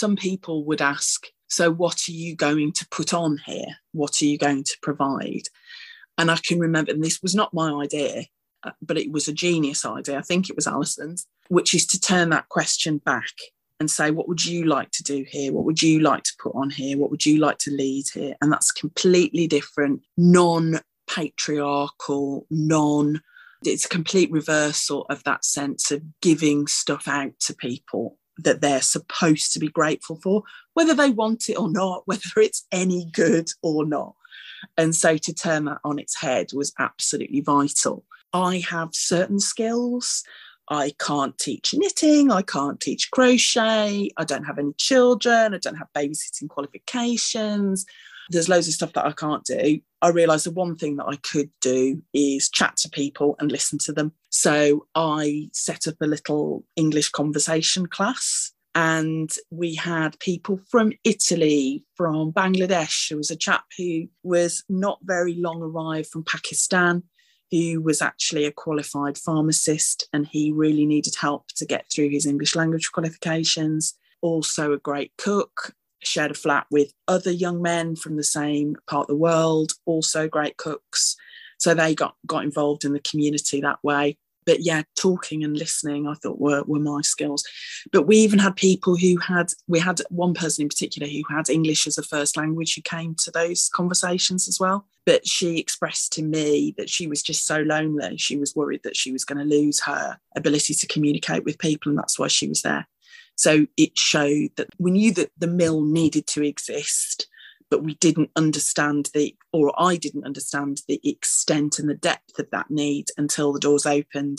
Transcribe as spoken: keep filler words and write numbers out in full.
some people would ask, so what are you going to put on here? What are you going to provide? And I can remember, and this was not my idea, but it was a genius idea. I think it was Alison's, which is to turn that question back and say, what would you like to do here? What would you like to put on here? What would you like to lead here? And that's completely different, non-patriarchal, non, it's a complete reversal of that sense of giving stuff out to people that they're supposed to be grateful for, whether they want it or not, whether it's any good or not. And so to turn that on its head was absolutely vital. I have certain skills. I can't teach knitting. I can't teach crochet. I don't have any children. I don't have babysitting qualifications. There's loads of stuff that I can't do. I realised the one thing that I could do is chat to people and listen to them. So I set up a little English conversation class, and we had people from Italy, from Bangladesh. There was a chap who was not very long arrived from Pakistan, who was actually a qualified pharmacist, and he really needed help to get through his English language qualifications. Also a great cook, shared a flat with other young men from the same part of the world, also great cooks. So they got, got involved in the community that way. But yeah, talking and listening, I thought were, were my skills. But we even had people who had, we had one person in particular who had English as a first language who came to those conversations as well. But she expressed to me that she was just so lonely. She was worried that she was going to lose her ability to communicate with people, and that's why she was there. So it showed that we knew that the mill needed to exist, but we didn't understand the, or I didn't understand the extent and the depth of that need until the doors opened